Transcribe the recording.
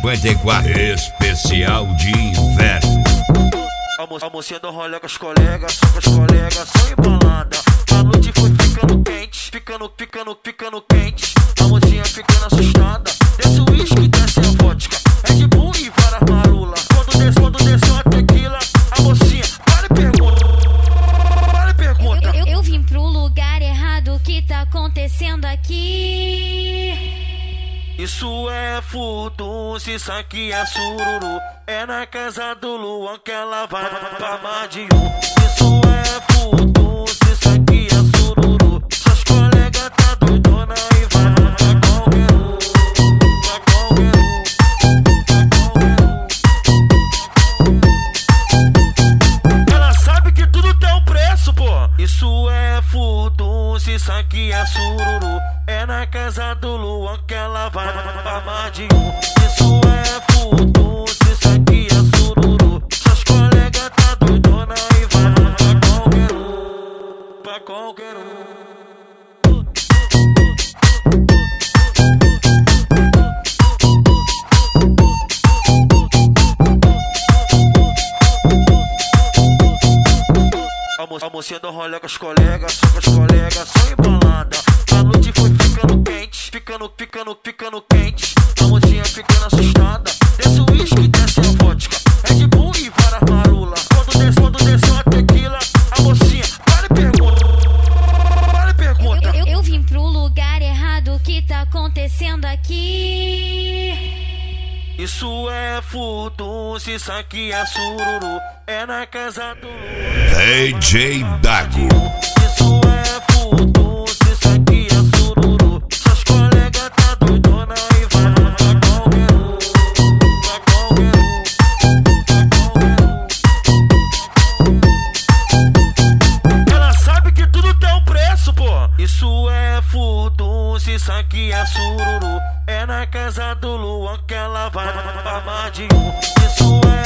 54, especial de inverno. A mocinha do rolê com os colegas, só com os colegas, só embalada. A noite foi ficando quente, ficando quente. A mocinha ficando assustada, desce o uísque, desce a vodka, Red Bull e várias marula. Quando desceu a tequila, a mocinha, para e pergunta. Eu vim pro lugar errado, o que tá acontecendo aqui? Isso é furdunço, isso aqui é sururu. É na casa do Luan que ela vai pra mais de um. Isso é furdunço, isso aqui é sururu. Seus colegas tá doidona e vai pra qualquer um. Ela sabe que tudo tem um preço, pô. Isso é furdunço, isso aqui é sururu. É na casa do Luan que ela vai pra mais de um. Isso é furdunço, isso aqui é sururu. Seus colegas tá doidona e vai pra qualquer um. Pra qualquer um. A mocinha do rolê com os colegas, só com os colegas, só embalada. A noite foi ficando quente, ficando quente. A mocinha ficando assustada, desce o uísque, desce a vodka, Red Bull e várias marula. Quando desceu a tequila, a mocinha, para e pergunta. Eu vim pro lugar errado, o que tá acontecendo aqui? Isso é furdunço, isso aqui é sururu. É na casa do DJ Dago. Isso é furdunço, isso aqui é sururu. Seus colegas tá doidona e vai pra qualquer um. Pra qualquer um. Ela sabe que tudo tem um preço, pô. Isso é furdunço, isso aqui é sururu. É na casa do Luan que ela vai pra mais de um. Isso é